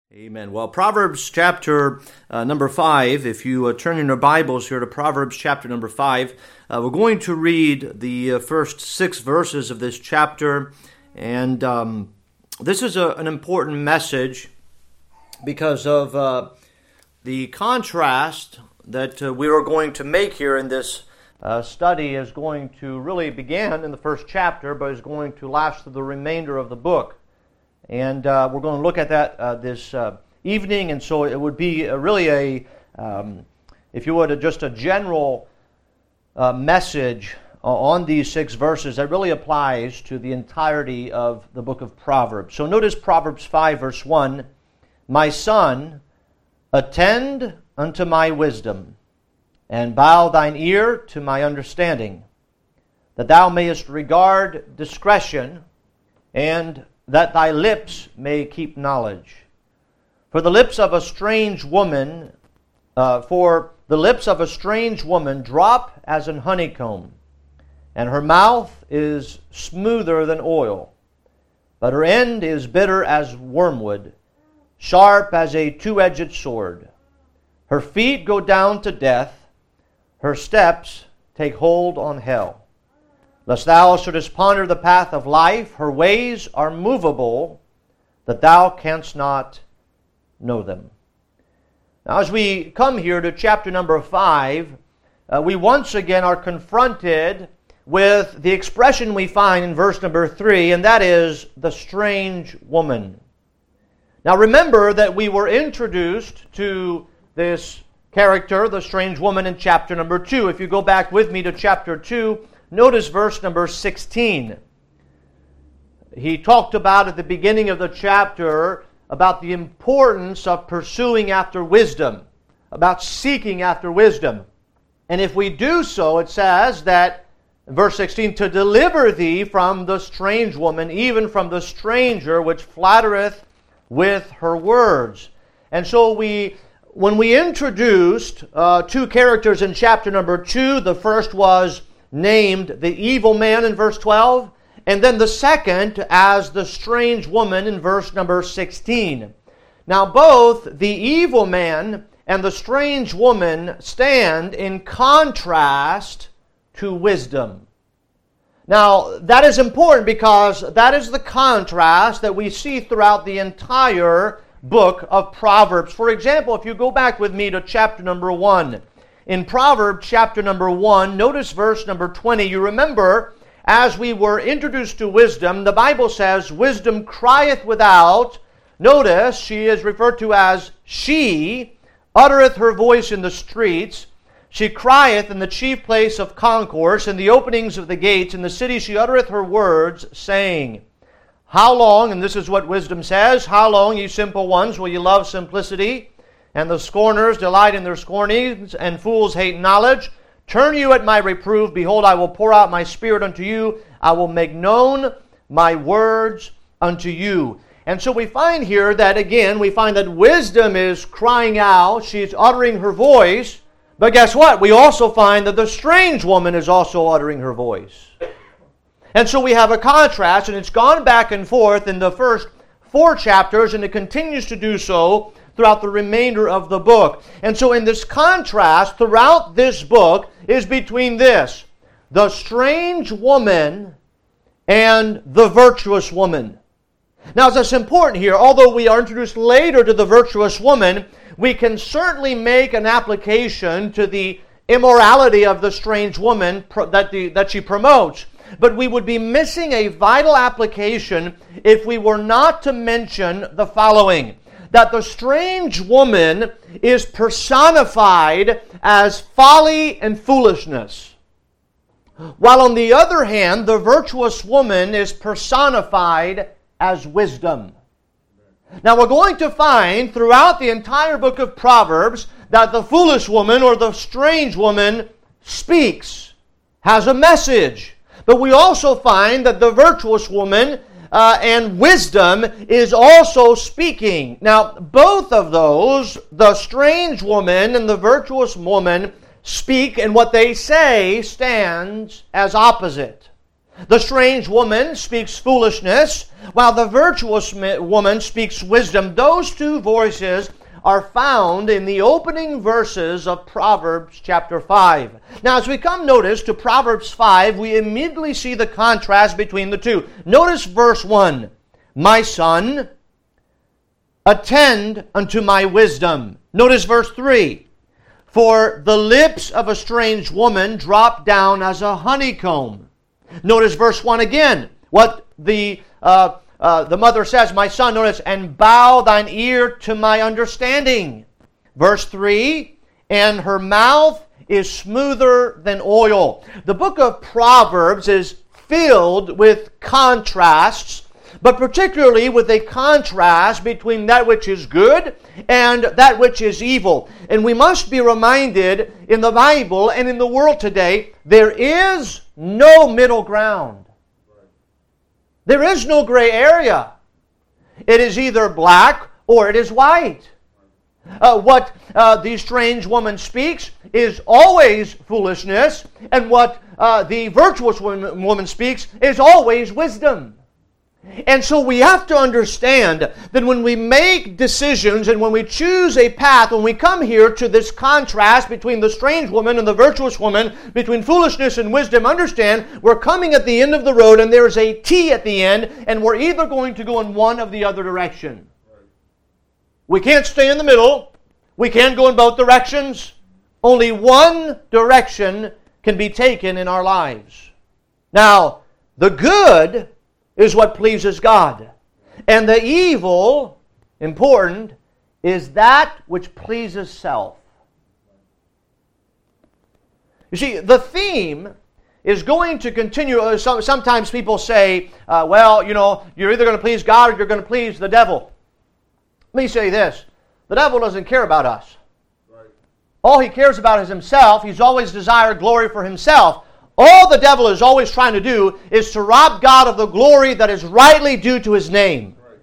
Amen. Well, Proverbs chapter number 5, if you turn in your Bibles here to Proverbs chapter number 5, we're going to read the first 6 verses of this chapter. And this is an important message because of the contrast that we are going to make here in this study is going to really begin in the first chapter, but is going to last through the remainder of the book. And we're going to look at that this evening, and so it would be really if you would, just a general message on these 6 verses that really applies to the entirety of the book of Proverbs. So notice Proverbs 5, verse 1, "My son, attend unto my wisdom, and bow thine ear to my understanding, that thou mayest regard discretion, and that thy lips may keep knowledge. For the lips of a strange woman, drop as an honeycomb, and her mouth is smoother than oil, but her end is bitter as wormwood, sharp as a two-edged sword. Her feet go down to death, her steps take hold on hell. Lest thou shouldest ponder the path of life, her ways are movable, that thou canst not know them." Now, as we come here to chapter number 5, we once again are confronted with the expression we find in verse number 3, and that is the strange woman. Now, remember that we were introduced to this character, the strange woman, in chapter number 2. If you go back with me to chapter 2, notice verse number 16. He talked about at the beginning of the chapter about the importance of pursuing after wisdom, about seeking after wisdom. And if we do so, it says that, verse 16, "to deliver thee from the strange woman, even from the stranger which flattereth with her words." And so when we introduced 2 characters in chapter number 2, the first was named the evil man in verse 12, and then the second as the strange woman in verse number 16. Now both the evil man and the strange woman stand in contrast to wisdom. Now that is important because that is the contrast that we see throughout the entire book of Proverbs. For example, if you go back with me to chapter number 1, in Proverbs chapter number 1, notice verse number 20. You remember, as we were introduced to wisdom, the Bible says, "Wisdom crieth without." Notice, she is referred to as "she uttereth her voice in the streets. She crieth in the chief place of concourse, in the openings of the gates. In the city she uttereth her words, saying, How long," and this is what wisdom says, "how long, ye simple ones, will ye love simplicity? And the scorners delight in their scornings, and fools hate knowledge. Turn you at my reproof. Behold, I will pour out my spirit unto you. I will make known my words unto you." And so we find here that, again, we find that wisdom is crying out. She's uttering her voice. But guess what? We also find that the strange woman is also uttering her voice. And so we have a contrast, and it's gone back and forth in the first 4 chapters, and it continues to do so throughout the remainder of the book. And so in this contrast throughout this book is between this, the strange woman and the virtuous woman. Now, that's important here. Although we are introduced later to the virtuous woman, we can certainly make an application to the immorality of the strange woman that she promotes. But we would be missing a vital application if we were not to mention the following: that the strange woman is personified as folly and foolishness, while on the other hand, the virtuous woman is personified as wisdom. Now we're going to find throughout the entire book of Proverbs that the foolish woman or the strange woman speaks, has a message. But we also find that the virtuous woman and wisdom is also speaking. Now, both of those, the strange woman and the virtuous woman, speak, and what they say stands as opposite. The strange woman speaks foolishness, while the virtuous woman speaks wisdom. Those two voices are found in the opening verses of Proverbs chapter 5. Now, as we come, notice, to Proverbs 5, we immediately see the contrast between the two. Notice verse 1. My son, attend unto my wisdom. Notice verse 3. For the lips of a strange woman drop down as a honeycomb. Notice verse 1 again. What the mother says, my son, notice, and bow thine ear to my understanding. Verse 3, and her mouth is smoother than oil. The book of Proverbs is filled with contrasts, but particularly with a contrast between that which is good and that which is evil. And we must be reminded, in the Bible and in the world today, there is no middle ground. There is no gray area. It is either black or it is white. What the strange woman speaks is always foolishness, and what the virtuous woman speaks is always wisdom. And so we have to understand that when we make decisions and when we choose a path, when we come here to this contrast between the strange woman and the virtuous woman, between foolishness and wisdom, understand we're coming at the end of the road and there's a T at the end, and we're either going to go in one of the other direction. We can't stay in the middle. We can't go in both directions. Only one direction can be taken in our lives. Now, the good is what pleases God. And the evil, important, is that which pleases self. You see, the theme is going to continue. Sometimes people say, well, you know, you're either going to please God or you're going to please the devil. Let me say this. The devil doesn't care about us. Right. All he cares about is himself. He's always desired glory for himself. All the devil is always trying to do is to rob God of the glory that is rightly due to His name. Right.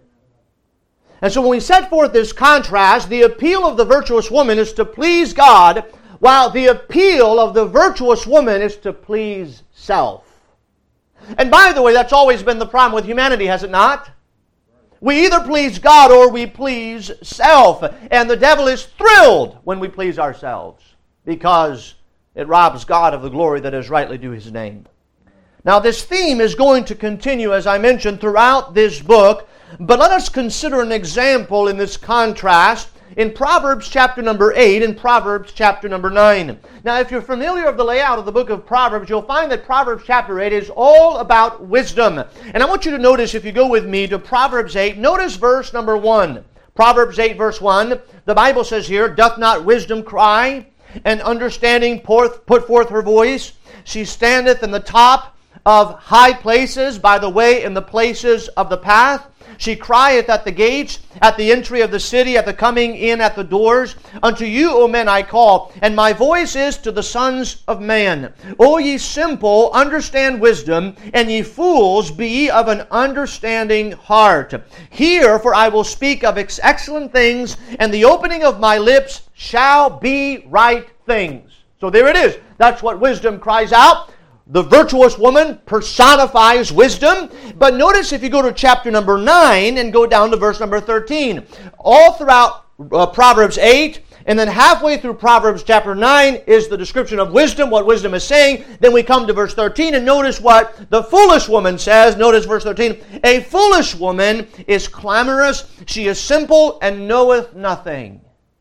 And so when we set forth this contrast, the appeal of the virtuous woman is to please God, while the appeal of the virtuous woman is to please self. And by the way, that's always been the problem with humanity, has it not? We either please God or we please self. And the devil is thrilled when we please ourselves, because it robs God of the glory that is rightly due His name. Now, this theme is going to continue, as I mentioned, throughout this book. But let us consider an example in this contrast in Proverbs chapter number 8 and Proverbs chapter number 9. Now, if you're familiar with the layout of the book of Proverbs, you'll find that Proverbs chapter 8 is all about wisdom. And I want you to notice, if you go with me to Proverbs 8, notice verse number 1. Proverbs 8, verse 1, the Bible says here, doth not wisdom cry, and understanding put forth her voice? She standeth in the top of high places, by the way, in the places of the path. She crieth at the gates, at the entry of the city, at the coming in at the doors. Unto you, O men, I call, and my voice is to the sons of man. O ye simple, understand wisdom, and ye fools, be ye of an understanding heart. Hear, for I will speak of excellent things, and the opening of my lips shall be right things. So there it is. That's what wisdom cries out. The virtuous woman personifies wisdom. But notice, if you go to chapter number 9 and go down to verse number 13. All throughout Proverbs 8 and then halfway through Proverbs chapter 9 is the description of wisdom, what wisdom is saying. Then we come to verse 13 and notice what the foolish woman says. Notice verse 13. A foolish woman is clamorous. She is simple and knoweth nothing.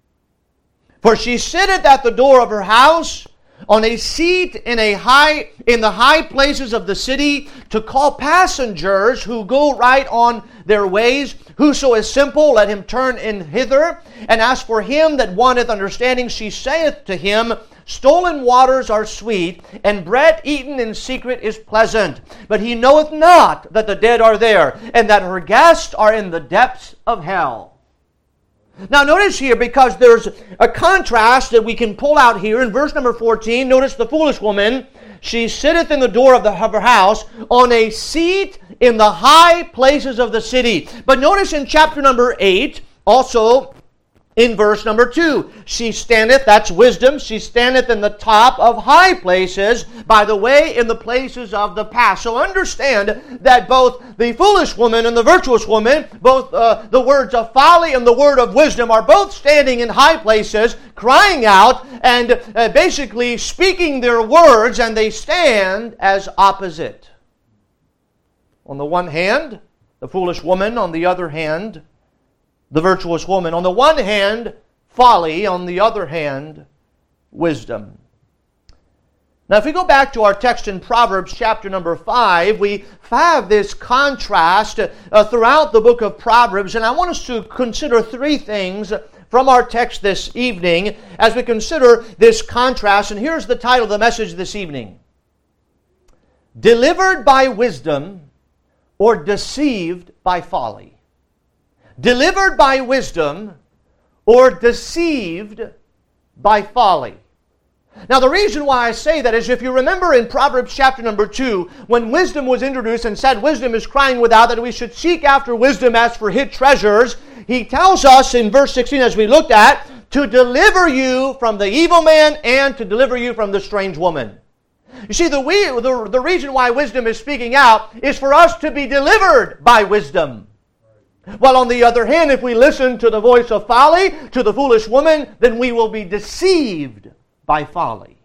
For she sitteth at the door of her house, on a seat in the high places of the city, to call passengers who go right on their ways. Whoso is simple, let him turn in hither. And as for him that wanteth understanding, she saith to him, stolen waters are sweet, and bread eaten in secret is pleasant. But he knoweth not that the dead are there, and that her guests are in the depths of hell. Now notice here, because there's a contrast that we can pull out here in verse number 14. Notice the foolish woman, she sitteth in the door of her house, on a seat in the high places of the city. But notice in chapter number 8, also In verse number 2, she standeth, that's wisdom, she standeth in the top of high places, by the way, in the places of the past. So understand that both the foolish woman and the virtuous woman, both the words of folly and the word of wisdom, are both standing in high places, crying out, and basically speaking their words, and they stand as opposite. On the one hand, the foolish woman; on the other hand, the virtuous woman. On the one hand, folly; on the other hand, wisdom. Now, if we go back to our text in Proverbs chapter number 5, we have this contrast throughout the book of Proverbs, and I want us to consider three things from our text this evening as we consider this contrast. And here's the title of the message this evening: Delivered by Wisdom or Deceived by Folly. Delivered by wisdom or deceived by folly. Now, the reason why I say that is, if you remember in Proverbs chapter number 2, when wisdom was introduced and said, wisdom is crying without, that we should seek after wisdom as for hid treasures, he tells us in verse 16, as we looked at, to deliver you from the evil man and to deliver you from the strange woman. You see, the reason why wisdom is speaking out is for us to be delivered by wisdom. While on the other hand, if we listen to the voice of folly, to the foolish woman, then we will be deceived by folly.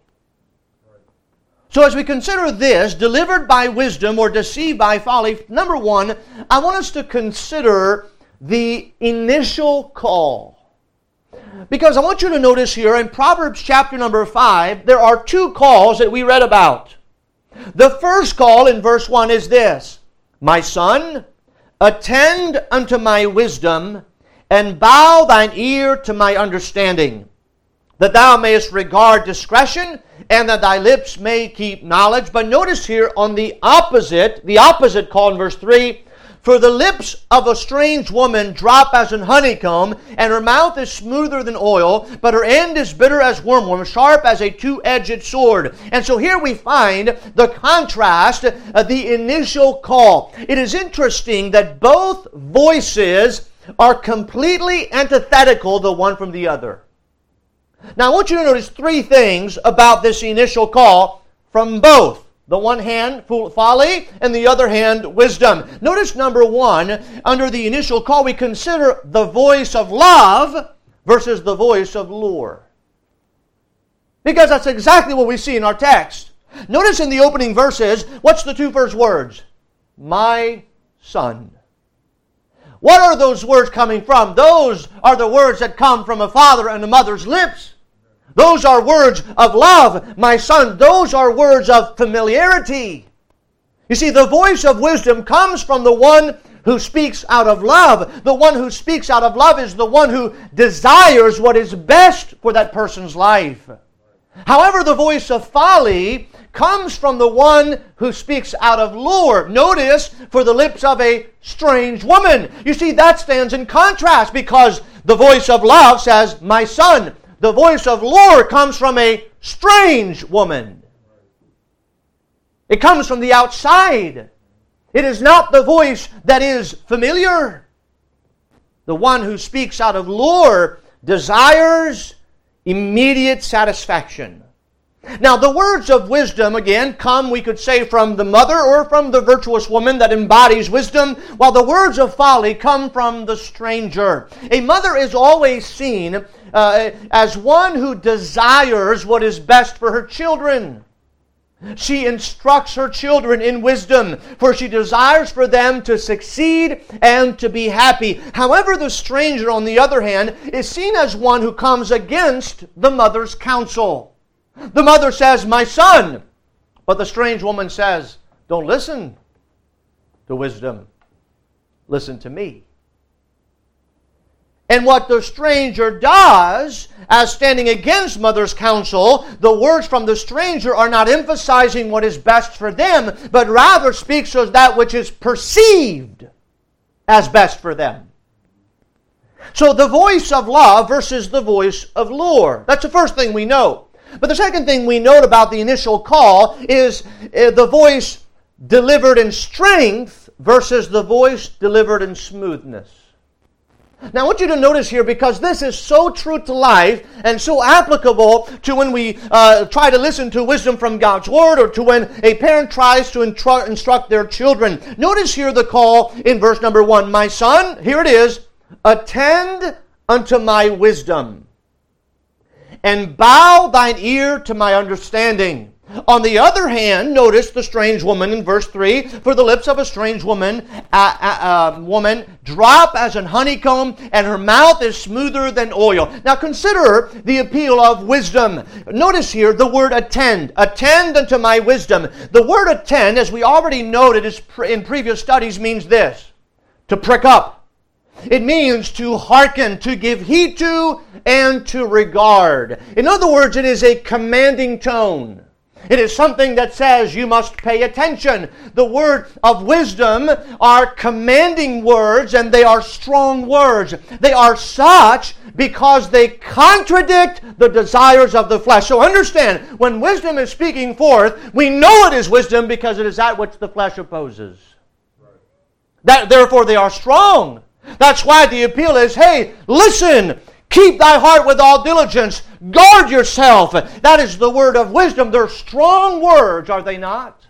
So as we consider this, delivered by wisdom or deceived by folly, number one, I want us to consider the initial call. Because I want you to notice here in Proverbs chapter number 5, there are two calls that we read about. The first call in verse 1 is this: My son, attend unto my wisdom, and bow thine ear to my understanding, that thou mayest regard discretion, and that thy lips may keep knowledge. But notice here on the opposite call in verse 3, for the lips of a strange woman drop as an honeycomb, and her mouth is smoother than oil, but her end is bitter as wormwood, sharp as a two-edged sword. And so here we find the contrast, the initial call. It is interesting that both voices are completely antithetical, the one from the other. Now I want you to notice three things about this initial call from both. The one hand, folly, and the other hand, wisdom. Notice number one, under the initial call, we consider the voice of love versus the voice of lure. Because that's exactly what we see in our text. Notice in the opening verses, what's the two first words? My son. What are those words coming from? Those are the words that come from a father and a mother's lips. Those are words of love, my son. Those are words of familiarity. You see, the voice of wisdom comes from the one who speaks out of love. The one who speaks out of love is the one who desires what is best for that person's life. However, the voice of folly comes from the one who speaks out of lure. Notice, for the lips of a strange woman. You see, that stands in contrast, because the voice of love says, my son. The voice of lure comes from a strange woman. It comes from the outside. It is not the voice that is familiar. The one who speaks out of lure desires immediate satisfaction. Now, the words of wisdom, again, come, we could say, from the mother or from the virtuous woman that embodies wisdom, while the words of folly come from the stranger. A mother is always seen as one who desires what is best for her children. She instructs her children in wisdom, for she desires for them to succeed and to be happy. However, the stranger, on the other hand, is seen as one who comes against the mother's counsel. The mother says, my son, but the strange woman says, don't listen to wisdom. Listen to me. And what the stranger does, as standing against mother's counsel, the words from the stranger are not emphasizing what is best for them, but rather speaks of that which is perceived as best for them. So the voice of love versus the voice of lure. That's the first thing we know. But the second thing we note about the initial call is the voice delivered in strength versus the voice delivered in smoothness. Now I want you to notice here, because this is so true to life and so applicable to when we try to listen to wisdom from God's Word, or to when a parent tries to instruct their children. Notice here the call in verse number 1. My son, here it is, attend unto my wisdom, and bow thine ear to my understanding. On the other hand, notice the strange woman in verse 3. For the lips of a strange woman drop as an honeycomb, and her mouth is smoother than oil. Now consider the appeal of wisdom. Notice here the word attend. Attend unto my wisdom. The word attend, as we already noted in previous studies, means this: to prick up. It means to hearken, to give heed to, and to regard. In other words, it is a commanding tone. It is something that says you must pay attention. The word of wisdom are commanding words, and they are strong words. They are such because they contradict the desires of the flesh. So understand, when wisdom is speaking forth, we know it is wisdom because it is that which the flesh opposes. Therefore they are strong. That's why the appeal is, hey, listen, keep thy heart with all diligence, guard yourself. That is the word of wisdom. They're strong words, are they not?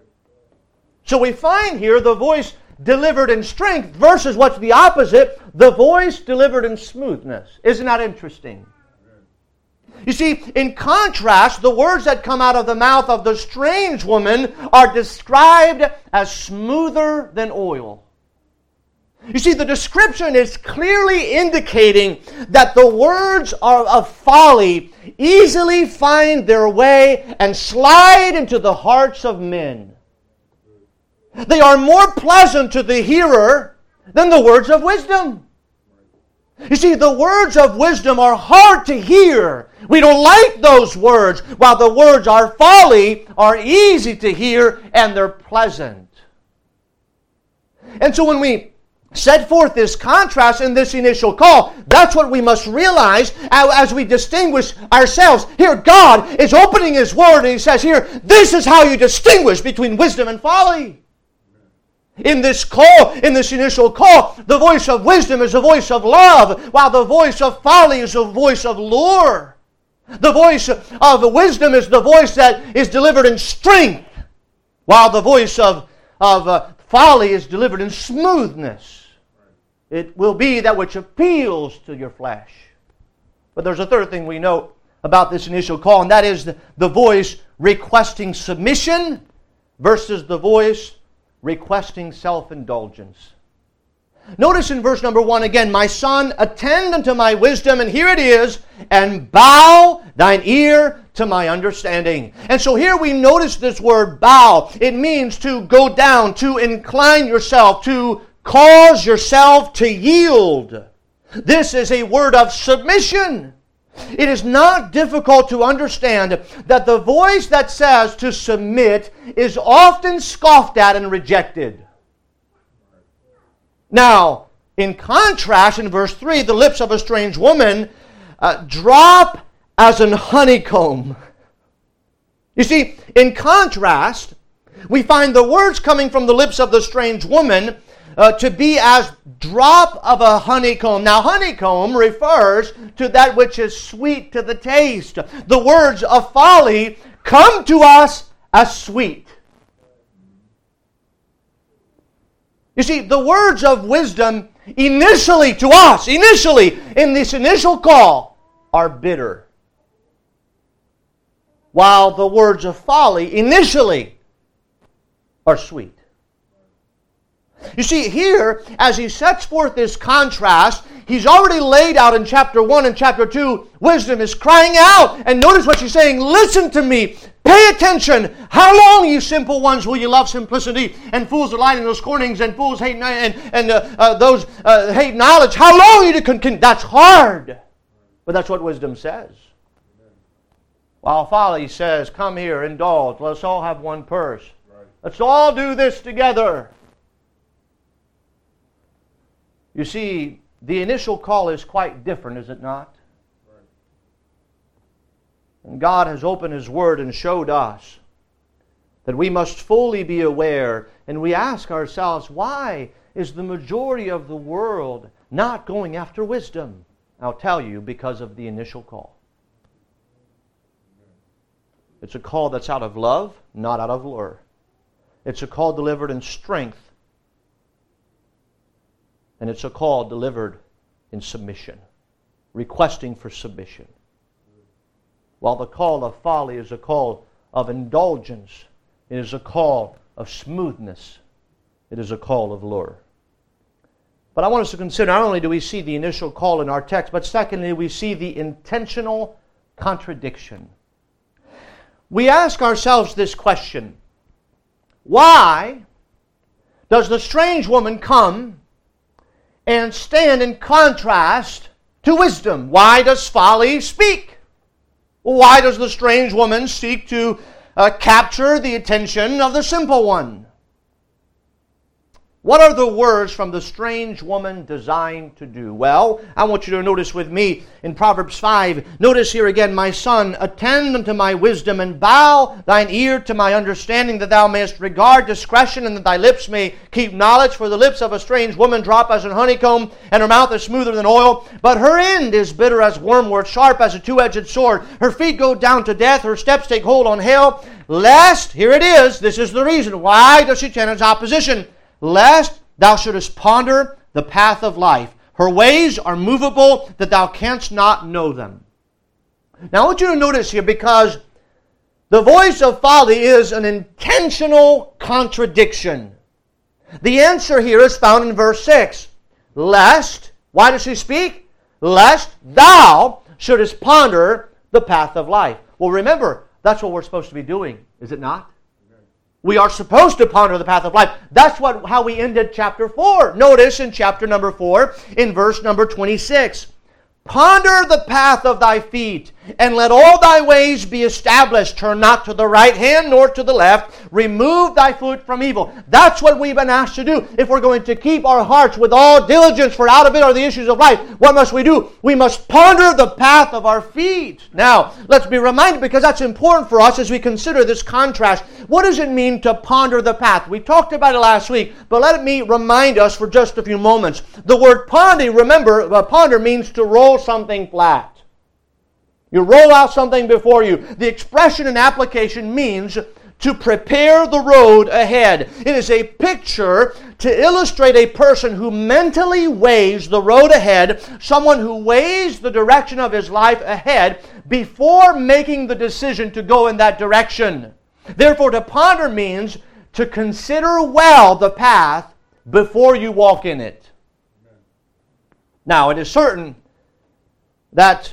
So we find here the voice delivered in strength versus what's the opposite, the voice delivered in smoothness. Isn't that interesting? You see, in contrast, the words that come out of the mouth of the strange woman are described as smoother than oil. You see, the description is clearly indicating that the words of folly easily find their way and slide into the hearts of men. They are more pleasant to the hearer than the words of wisdom. You see, the words of wisdom are hard to hear. We don't like those words, while the words of folly are easy to hear and they're pleasant. And so when we set forth this contrast in this initial call, that's what we must realize as we distinguish ourselves. Here, God is opening His Word, and He says here, this is how you distinguish between wisdom and folly. In this call, in this initial call, the voice of wisdom is a voice of love, while the voice of folly is a voice of lure. The voice of wisdom is the voice that is delivered in strength, while the voice of folly is delivered in smoothness. It will be that which appeals to your flesh. But there's a third thing we note about this initial call, and that is the voice requesting submission versus the voice requesting self-indulgence. Notice in verse number 1 again, my son, attend unto my wisdom, and here it is, and bow thine ear to my understanding. And so here we notice this word bow. It means to go down, to incline yourself, to cause yourself to yield. This is a word of submission. It is not difficult to understand that the voice that says to submit is often scoffed at and rejected. Now, in contrast, in verse 3, the lips of a strange woman drop as an honeycomb. You see, in contrast, we find the words coming from the lips of the strange woman to be as drop of a honeycomb. Now, honeycomb refers to that which is sweet to the taste. The words of folly come to us as sweet. You see, the words of wisdom initially to us, in this initial call, are bitter. While the words of folly initially are sweet. You see, here, as he sets forth this contrast, he's already laid out in chapter 1 and chapter 2, wisdom is crying out. And notice what she's saying, listen to me, pay attention. How long, you simple ones, will you love simplicity? And fools delight in those scornings, and fools hate those hate knowledge. How long you to that's hard. But that's what wisdom says. While folly says, come here, indulge, let's all have one purse. Let's all do this together. You see, the initial call is quite different, is it not? And God has opened His Word and showed us that we must fully be aware, and we ask ourselves, why is the majority of the world not going after wisdom. I'll tell you, because of the initial call. It's a call that's out of love, not out of lure. It's a call delivered in strength. And it's a call delivered in submission, requesting for submission. While the call of folly is a call of indulgence, it is a call of smoothness. It is a call of lure. But I want us to consider, not only do we see the initial call in our text, but secondly, we see the intentional contradiction. We ask ourselves this question: why does the strange woman come and stand in contrast to wisdom? Why does folly speak? Why does the strange woman seek to capture the attention of the simple one? What are the words from the strange woman designed to do? Well, I want you to notice with me in Proverbs 5. Notice here again, my son, attend unto my wisdom, and bow thine ear to my understanding, that thou mayest regard discretion, and that thy lips may keep knowledge. For the lips of a strange woman drop as an honeycomb, and her mouth is smoother than oil. But her end is bitter as wormwood, sharp as a two-edged sword. Her feet go down to death, her steps take hold on hell. Lest, here it is, this is the reason. Why does she tend its opposition? Lest thou shouldest ponder the path of life. Her ways are movable, that thou canst not know them. Now I want you to notice here, because the voice of folly is an intentional contradiction. The answer here is found in verse 6. Lest, why does she speak? Lest thou shouldest ponder the path of life. Well, remember, that's what we're supposed to be doing, is it not? We are supposed to ponder the path of life. That's how we ended chapter 4. Notice in chapter number 4, in verse number 26. Ponder the path of thy feet, and let all thy ways be established. Turn not to the right hand nor to the left. Remove thy foot from evil. That's what we've been asked to do. If we're going to keep our hearts with all diligence, for out of it are the issues of life, what must we do? We must ponder the path of our feet. Now, let's be reminded, because that's important for us as we consider this contrast. What does it mean to ponder the path? We talked about it last week, but let me remind us for just a few moments. The word ponder, remember, ponder means to roll something flat. You roll out something before you. The expression and application means to prepare the road ahead. It is a picture to illustrate a person who mentally weighs the road ahead, someone who weighs the direction of his life ahead before making the decision to go in that direction. Therefore, to ponder means to consider well the path before you walk in it. Now, it is certain that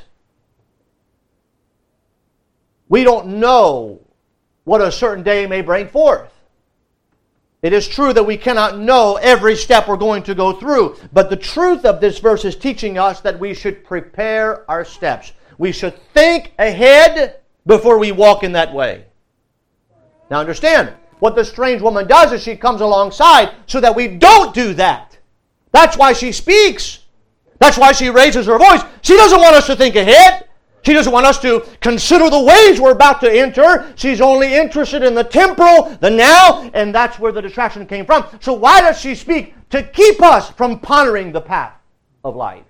we don't know what a certain day may bring forth. It is true that we cannot know every step we're going to go through, but the truth of this verse is teaching us that we should prepare our steps. We should think ahead before we walk in that way. Now understand, what the strange woman does is she comes alongside so that we don't do that. That's why she speaks. That's why she raises her voice. She doesn't want us to think ahead. She doesn't want us to consider the ways we're about to enter. She's only interested in the temporal, the now, and that's where the distraction came from. So why does she speak? To keep us from pondering the path of life.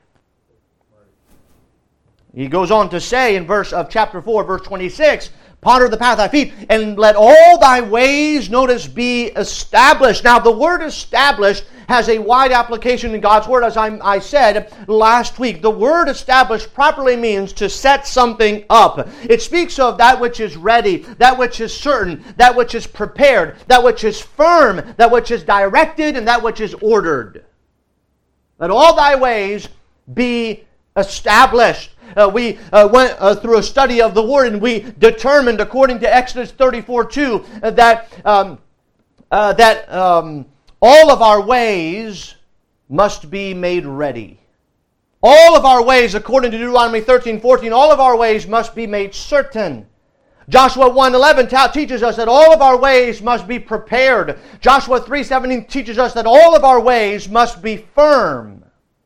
He goes on to say in chapter 4, verse 26, ponder the path of thy feet, and let all thy ways, notice, be established. Now, the word established has a wide application in God's Word. As I said last week, the word established properly means to set something up. It speaks of that which is ready, that which is certain, that which is prepared, that which is firm, that which is directed, and that which is ordered. Let all thy ways be established. We went through a study of the Word, and we determined, according to Exodus 34:2, that all of our ways must be made ready. All of our ways, according to Deuteronomy 13:14, all of our ways must be made certain. Joshua 1:11 teaches us that all of our ways must be prepared. Joshua 3:17 teaches us that all of our ways must be firm.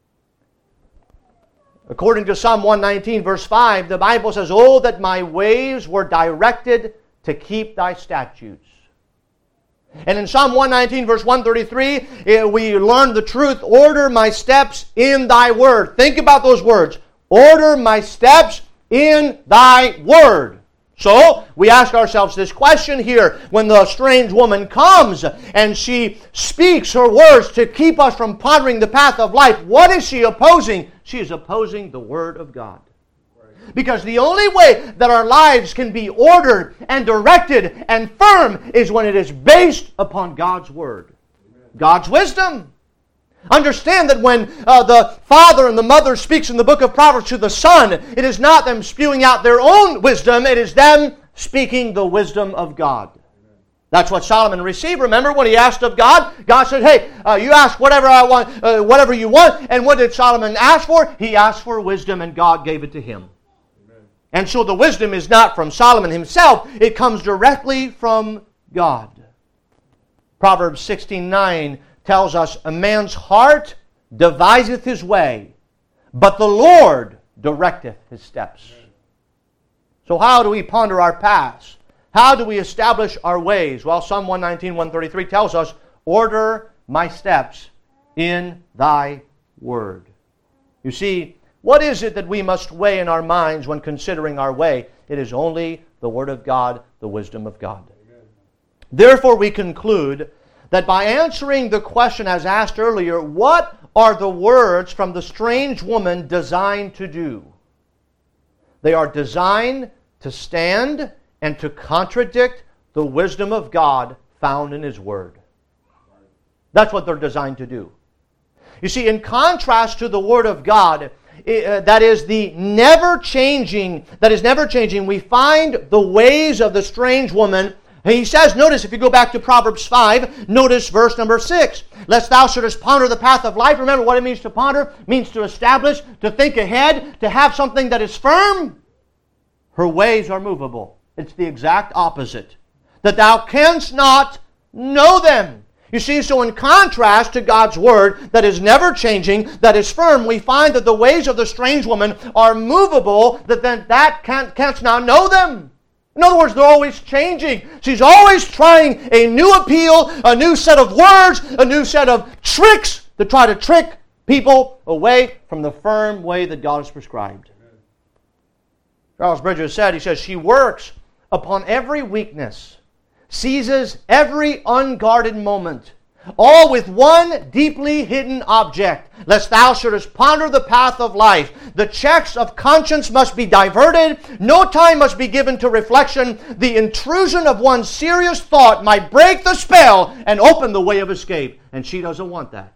According to Psalm 119, verse 5, the Bible says, "Oh, that my ways were directed to keep thy statutes." And in Psalm 119, verse 133, we learn the truth, order my steps in thy word. Think about those words. Order my steps in thy word. So, we ask ourselves this question here. When the strange woman comes and she speaks her words to keep us from pondering the path of life, what is she opposing? She is opposing the Word of God. Because the only way that our lives can be ordered and directed and firm is when it is based upon God's Word. God's wisdom. Understand that when the father and the mother speaks in the book of Proverbs to the son, it is not them spewing out their own wisdom, it is them speaking the wisdom of God. That's what Solomon received. Remember when he asked of God? God said, hey, you ask whatever I want, whatever you want. And what did Solomon ask for? He asked for wisdom and God gave it to him. Amen. And so the wisdom is not from Solomon himself. It comes directly from God. Proverbs 16:9 tells us, a man's heart deviseth his way, but the Lord directeth his steps. Amen. So how do we ponder our past? How do we establish our ways? Well, Psalm 119, 133 tells us, order my steps in thy word. You see, what is it that we must weigh in our minds when considering our way? It is only the Word of God, the wisdom of God. Amen. Therefore, we conclude that by answering the question as asked earlier, what are the words from the strange woman designed to do? They are designed to stand and to contradict the wisdom of God found in His Word. That's what they're designed to do. You see, in contrast to the Word of God, that is never changing, we find the ways of the strange woman. He says, notice, if you go back to Proverbs 5, notice verse number 6. Lest thou shouldest ponder the path of life. Remember what it means to ponder? It means to establish, to think ahead, to have something that is firm. Her ways are movable. It's the exact opposite. That thou canst not know them. You see, so in contrast to God's Word that is never changing, that is firm, we find that the ways of the strange woman are movable, that canst not know them. In other words, they're always changing. She's always trying a new appeal, a new set of words, a new set of tricks to try to trick people away from the firm way that God has prescribed. Amen. Charles Bridges said, he says, she works upon every weakness, seizes every unguarded moment, all with one deeply hidden object, lest thou shouldest ponder the path of life. The checks of conscience must be diverted. No time must be given to reflection. The intrusion of one serious thought might break the spell and open the way of escape. And she doesn't want that.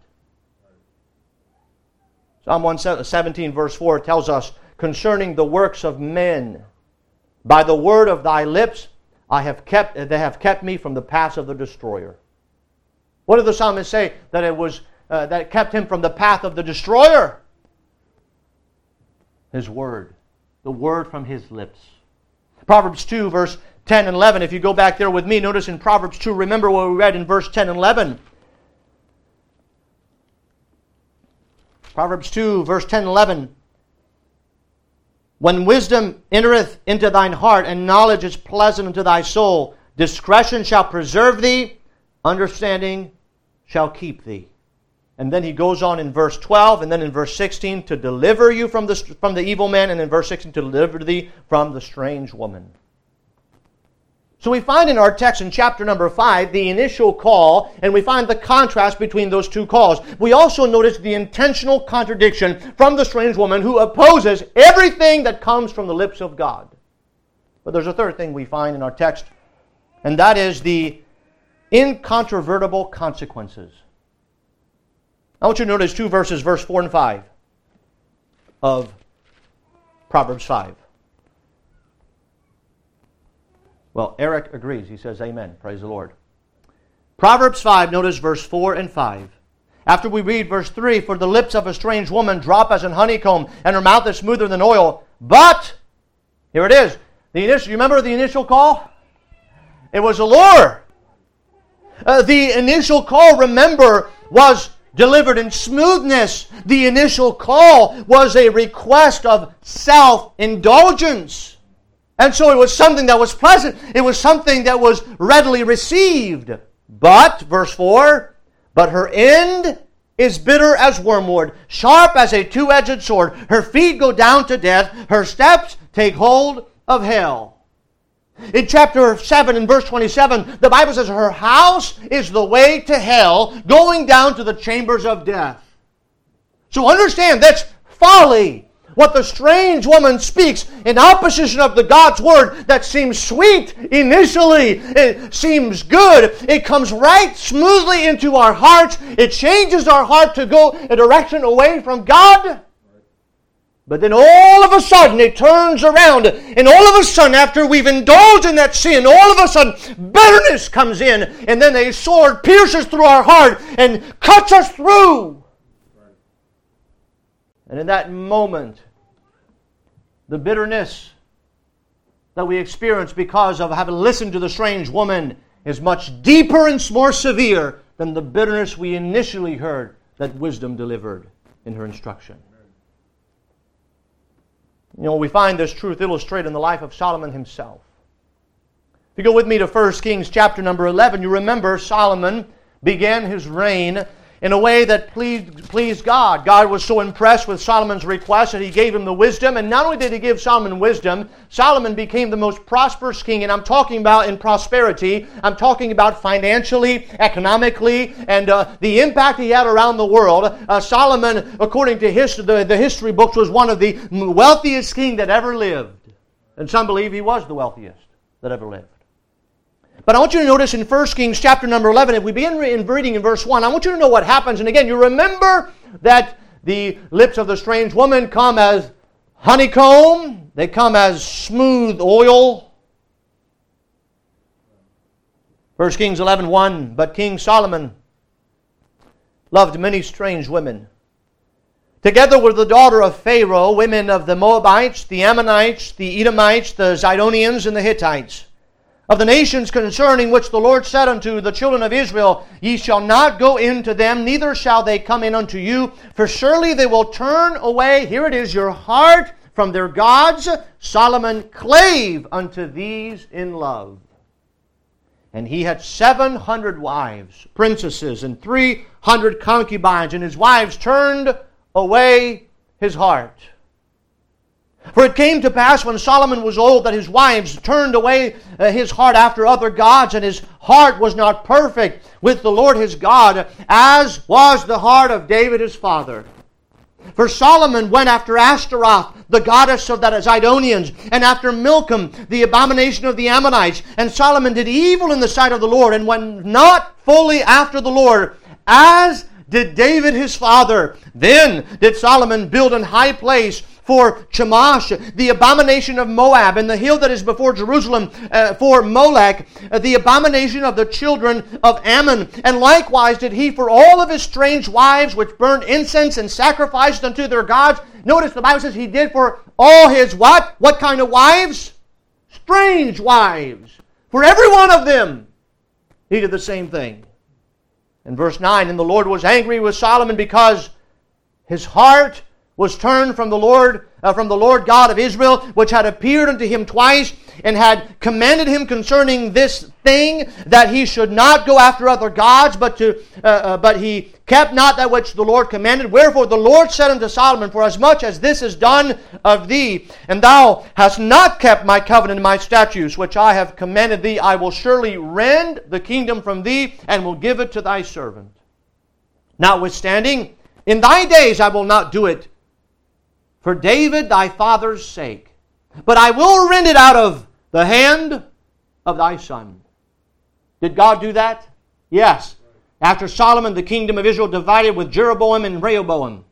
Psalm 117 verse 4 tells us, concerning the works of men, by the word of thy lips they have kept me from the paths of the destroyer. What did the psalmist say that it was that kept him from the path of the destroyer? His word. The word from his lips. Proverbs 2, verse 10 and 11. If you go back there with me, notice in Proverbs 2, remember what we read in verse 10 and 11. Proverbs 2, verse 10 and 11. When wisdom entereth into thine heart, and knowledge is pleasant unto thy soul, discretion shall preserve thee, understanding shall keep thee. And then he goes on in verse 12, and then in verse 16, to deliver you from the evil man, and in verse 16, to deliver thee from the strange woman. So we find in our text in chapter number 5 the initial call, and we find the contrast between those two calls. We also notice the intentional contradiction from the strange woman who opposes everything that comes from the lips of God. But there's a third thing we find in our text, and that is the incontrovertible consequences. I want you to notice two verses, verse 4 and 5 of Proverbs 5. Well, Eric agrees. He says amen. Praise the Lord. Proverbs 5, notice verse 4 and 5. After we read verse 3, for the lips of a strange woman drop as an honeycomb, and her mouth is smoother than oil. But, here it is. You remember the initial call? It was a lure. The initial call, remember, was delivered in smoothness. The initial call was a request of self-indulgence. And so it was something that was pleasant. It was something that was readily received. But, verse 4, but her end is bitter as wormwood, sharp as a two-edged sword. Her feet go down to death. Her steps take hold of hell. In chapter 7 and verse 27, the Bible says her house is the way to hell, going down to the chambers of death. So understand, that's folly. What the strange woman speaks in opposition of the God's Word that seems sweet initially, it seems good, it comes right smoothly into our hearts, it changes our heart to go a direction away from God. But then all of a sudden it turns around, and all of a sudden after we've indulged in that sin, all of a sudden bitterness comes in, and then a sword pierces through our heart and cuts us through. And in that moment, the bitterness that we experience because of having listened to the strange woman is much deeper and more severe than the bitterness we initially heard that wisdom delivered in her instruction. You know, we find this truth illustrated in the life of Solomon himself. If you go with me to 1 Kings chapter number 11, you remember Solomon began his reign in a way that pleased God. God was so impressed with Solomon's request that He gave him the wisdom. And not only did He give Solomon wisdom, Solomon became the most prosperous king. And I'm talking about in prosperity. I'm talking about financially, economically, and the impact he had around the world. Solomon, according to the history books, was one of the wealthiest kings that ever lived. And some believe he was the wealthiest that ever lived. But I want you to notice in 1 Kings chapter number 11, if we begin reading in verse 1, I want you to know what happens. And again, you remember that the lips of the strange woman come as honeycomb. They come as smooth oil. 1 Kings 11:1, but King Solomon loved many strange women, together with the daughter of Pharaoh, women of the Moabites, the Ammonites, the Edomites, the Zidonians, and the Hittites. Of the nations concerning which the Lord said unto the children of Israel, Ye shall not go in to them, neither shall they come in unto you, for surely they will turn away, here it is, your heart from their gods. Solomon clave unto these in love. And he had 700 wives, princesses, and 300 concubines, and his wives turned away his heart. For it came to pass when Solomon was old that his wives turned away his heart after other gods, and his heart was not perfect with the Lord his God, as was the heart of David his father. For Solomon went after Ashtaroth, the goddess of the Zidonians, and after Milcom, the abomination of the Ammonites. And Solomon did evil in the sight of the Lord, and went not fully after the Lord, as did David his father. Then did Solomon build an high place for Chemosh, the abomination of Moab, and the hill that is before Jerusalem for Molech, the abomination of the children of Ammon. And likewise did he for all of his strange wives, which burned incense and sacrificed unto their gods. Notice the Bible says he did for all his what? What kind of wives? Strange wives. For every one of them, he did the same thing. In verse 9, and the Lord was angry with Solomon because his heart was turned from the Lord God of Israel, which had appeared unto him twice, and had commanded him concerning this thing, that he should not go after other gods, but he kept not that which the Lord commanded. Wherefore the Lord said unto Solomon, forasmuch as this is done of thee, and thou hast not kept my covenant and my statutes, which I have commanded thee, I will surely rend the kingdom from thee, and will give it to thy servant. Notwithstanding, in thy days I will not do it, for David thy father's sake, but I will rend it out of the hand of thy son. Did God do that? Yes. After Solomon, the kingdom of Israel divided with Jeroboam and Rehoboam.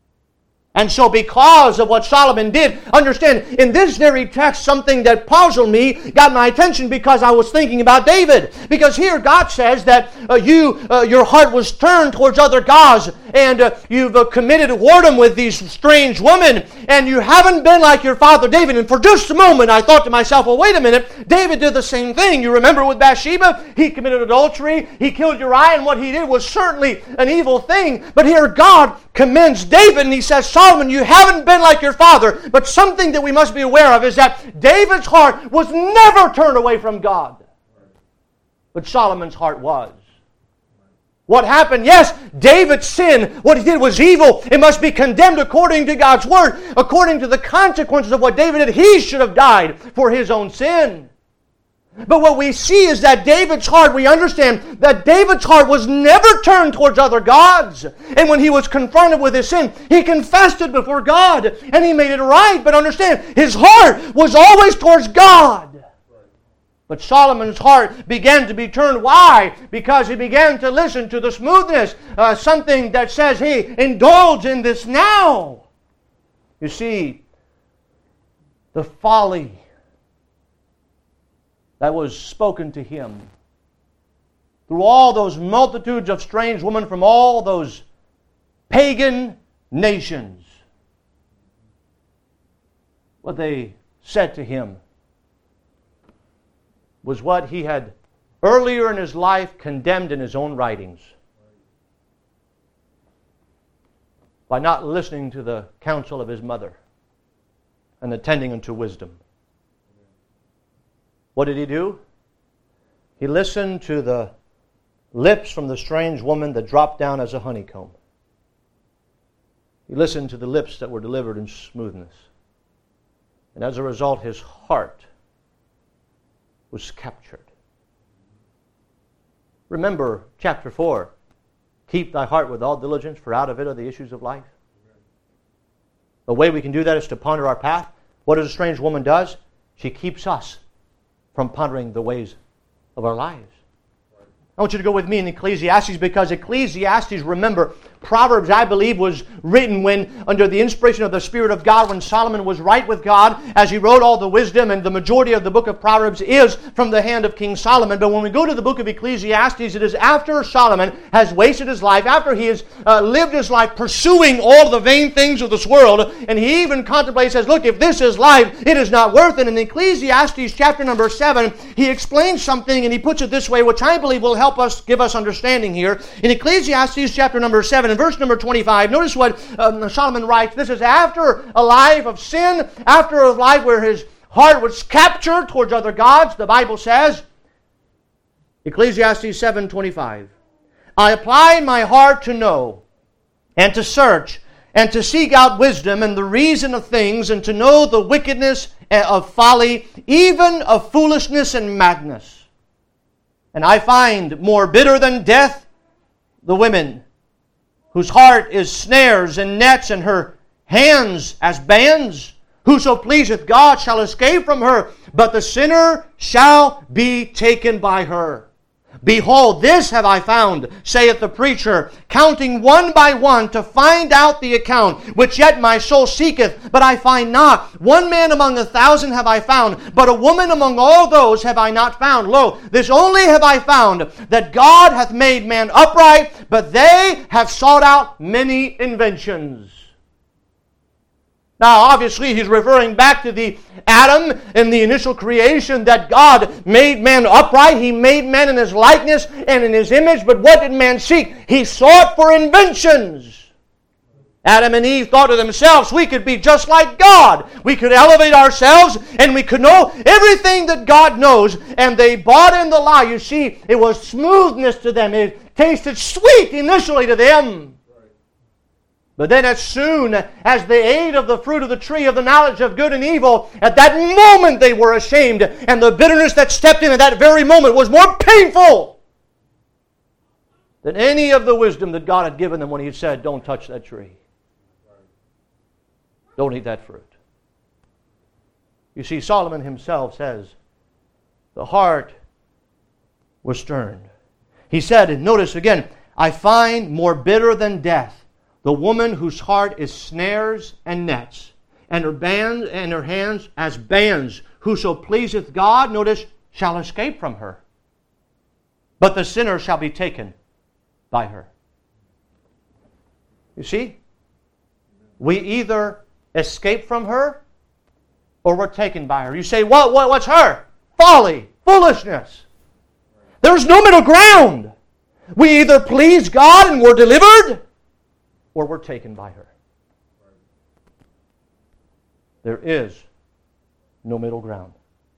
And so because of what Solomon did, understand, in this very text, something that puzzled me got my attention because I was thinking about David. Because here God says that your heart was turned towards other gods, and you've committed whoredom with these strange women, and you haven't been like your father David. And for just a moment, I thought to myself, well, wait a minute, David did the same thing. You remember with Bathsheba? He committed adultery, he killed Uriah, and what he did was certainly an evil thing. But here God commends David, and he says, Solomon, you haven't been like your father. But something that we must be aware of is that David's heart was never turned away from God. But Solomon's heart was. What happened? Yes, David sinned. What he did was evil. It must be condemned according to God's Word. According to the consequences of what David did, he should have died for his own sin. But what we see is that David's heart, we understand that David's heart was never turned towards other gods. And when he was confronted with his sin, he confessed it before God and he made it right. But understand, his heart was always towards God. But Solomon's heart began to be turned. Why? Because he began to listen to the smoothness, something that says, hey, indulge in this now. You see, the folly that was spoken to him through all those multitudes of strange women from all those pagan nations. What they said to him was what he had earlier in his life condemned in his own writings by not listening to the counsel of his mother and attending unto wisdom. What did he do? He listened to the lips from the strange woman that dropped down as a honeycomb. He listened to the lips that were delivered in smoothness. And as a result, his heart was captured. Remember chapter 4. Keep thy heart with all diligence, for out of it are the issues of life. The way we can do that is to ponder our path. What does a strange woman does? She keeps us from pondering the ways of our lives. I want you to go with me in Ecclesiastes, because Ecclesiastes, remember, Proverbs, I believe, was written when, under the inspiration of the Spirit of God, when Solomon was right with God, as he wrote all the wisdom, and the majority of the book of Proverbs is from the hand of King Solomon. But when we go to the book of Ecclesiastes, it is after Solomon has wasted his life, after he has lived his life pursuing all the vain things of this world, and he even contemplates, says, look, if this is life, it is not worth it. In Ecclesiastes chapter number 7, he explains something, and he puts it this way, which I believe will help us, give us understanding here. In Ecclesiastes chapter number 7, in verse number 25, notice what Solomon writes. This is after a life of sin, after a life where his heart was captured towards other gods. The Bible says, Ecclesiastes 7:25, I applied my heart to know, and to search, and to seek out wisdom and the reason of things, and to know the wickedness of folly, even of foolishness and madness. And I find more bitter than death the women whose heart is snares and nets, and her hands as bands. Whoso pleaseth God shall escape from her, but the sinner shall be taken by her. Behold, this have I found, saith the preacher, counting one by one to find out the account, which yet my soul seeketh, but I find not. One man among 1,000 have I found, but a woman among all those have I not found. Lo, this only have I found, that God hath made man upright, but they have sought out many inventions. Now, obviously, he's referring back to the Adam in the initial creation, that God made man upright. He made man in his likeness and in his image. But what did man seek? He sought for inventions. Adam and Eve thought to themselves, we could be just like God. We could elevate ourselves and we could know everything that God knows. And they bought in the lie. You see, it was smoothness to them. It tasted sweet initially to them. But then as soon as they ate of the fruit of the tree of the knowledge of good and evil, at that moment they were ashamed. And the bitterness that stepped in at that very moment was more painful than any of the wisdom that God had given them when He had said, don't touch that tree. Don't eat that fruit. You see, Solomon himself says, the heart was turned. He said, and notice again, I find more bitter than death the woman whose heart is snares and nets, and her bands and her hands as bands. Whoso pleaseth God, notice, shall escape from her. But the sinner shall be taken by her. You see? We either escape from her or we're taken by her. You say, what's her? Folly, foolishness. There's no middle ground. We either please God and we're delivered, or we're taken by her. There is no middle ground.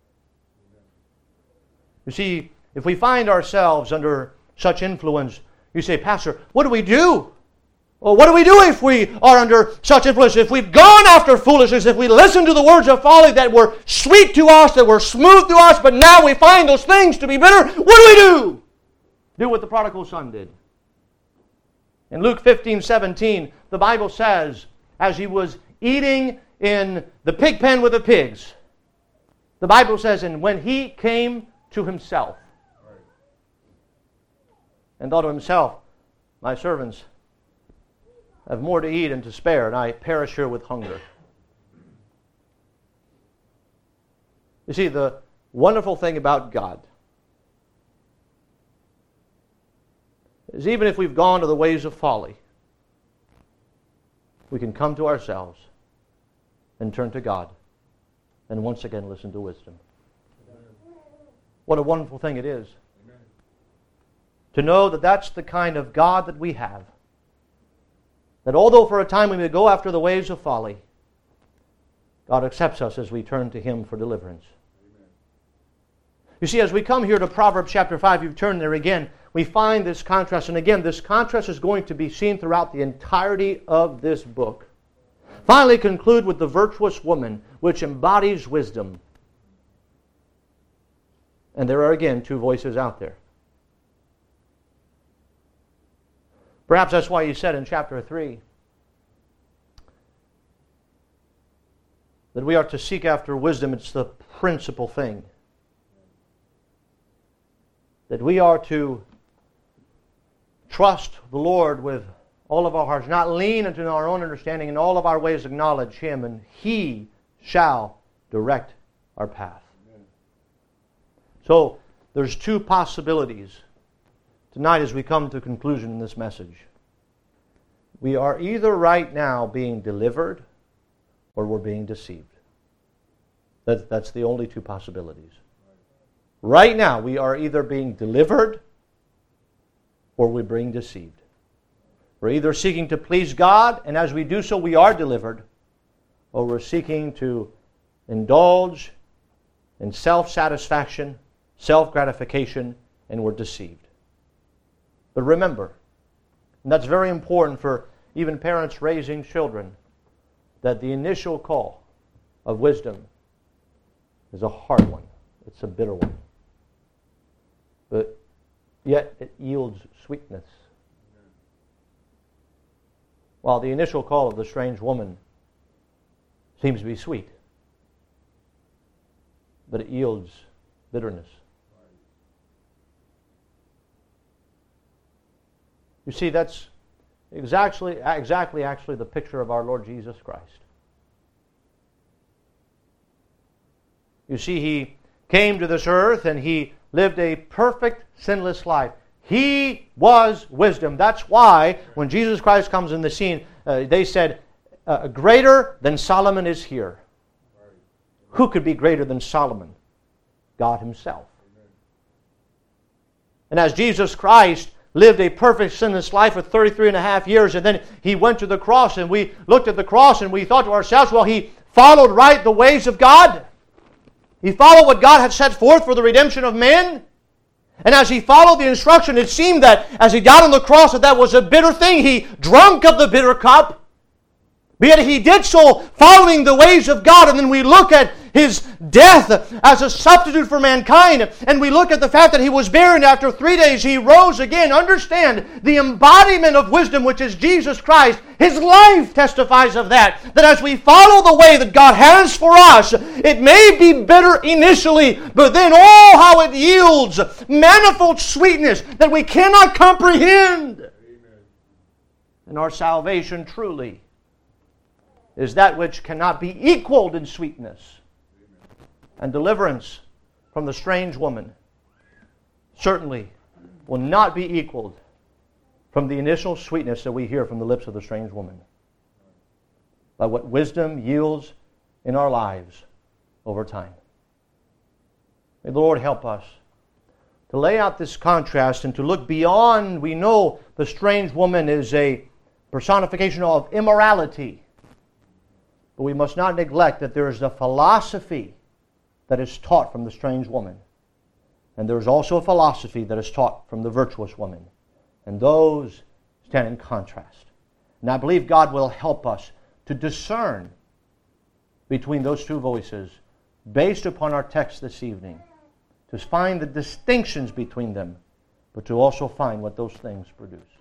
You see, if we find ourselves under such influence, You say, Pastor, what do we do? Well, what do we do if we are under such influence? If we've gone after foolishness, if we listen to the words of folly that were sweet to us, that were smooth to us, but now we find those things to be bitter, what do we do? Do what the prodigal son did. In Luke 15:17, the Bible says, as he was eating in the pig pen with the pigs, the Bible says, and when he came to himself, and thought to himself, my servants have more to eat and to spare, and I perish here with hunger. You see, the wonderful thing about God is even if we've gone to the ways of folly, we can come to ourselves and turn to God and once again listen to wisdom. What a wonderful thing it is to know that that's the kind of God that we have. That although for a time we may go after the ways of folly, God accepts us as we turn to Him for deliverance. Amen. You see, as we come here to Proverbs chapter 5, you've turned there again, we find this contrast. And again, this contrast is going to be seen throughout the entirety of this book. Finally, conclude with the virtuous woman, which embodies wisdom. And there are again two voices out there. Perhaps that's why he said in chapter 3 that we are to seek after wisdom. It's the principal thing. That we are to trust the Lord with all of our hearts, not lean into our own understanding, in all of our ways acknowledge Him, and He shall direct our path. Amen. So, there's two possibilities tonight as we come to a conclusion in this message. We are either right now being delivered or we're being deceived. That's the only two possibilities. Right now we are either being delivered or we're being deceived. We're either seeking to please God, and as we do so we are delivered, or we're seeking to indulge in self-satisfaction, self-gratification, and we're deceived. But remember, and that's very important for even parents raising children, that the initial call of wisdom is a hard one. It's a bitter one. But yet it yields sweetness. While the initial call of the strange woman seems to be sweet, but it yields bitterness. You see, that's exactly actually the picture of our Lord Jesus Christ. You see, He came to this earth and He lived a perfect, sinless life. He was wisdom. That's why when Jesus Christ comes in the scene, they said, greater than Solomon is here. Who could be greater than Solomon? God Himself. And as Jesus Christ lived a perfect sinless life for 33 and a half years, and then He went to the cross, and we looked at the cross and we thought to ourselves, well, He followed right the ways of God. He followed what God had set forth for the redemption of men. And as He followed the instruction, it seemed that as He died on the cross, that was a bitter thing. He drank of the bitter cup. But yet He did so following the ways of God. And then we look at His death as a substitute for mankind. And we look at the fact that He was buried. After 3 days He rose again. Understand the embodiment of wisdom, which is Jesus Christ. His life testifies of that. That as we follow the way that God has for us, it may be bitter initially, but then oh, how it yields manifold sweetness that we cannot comprehend. Amen. And our salvation truly is that which cannot be equaled in sweetness. And deliverance from the strange woman certainly will not be equaled from the initial sweetness that we hear from the lips of the strange woman. By what wisdom yields in our lives over time. May the Lord help us to lay out this contrast and to look beyond. We know the strange woman is a personification of immorality. But we must not neglect that there is a philosophy that is taught from the strange woman. And there is also a philosophy that is taught from the virtuous woman. and those stand in contrast. And I believe God will help us to discern between those two voices based upon our text this evening, to find the distinctions between them, but to also find what those things produce.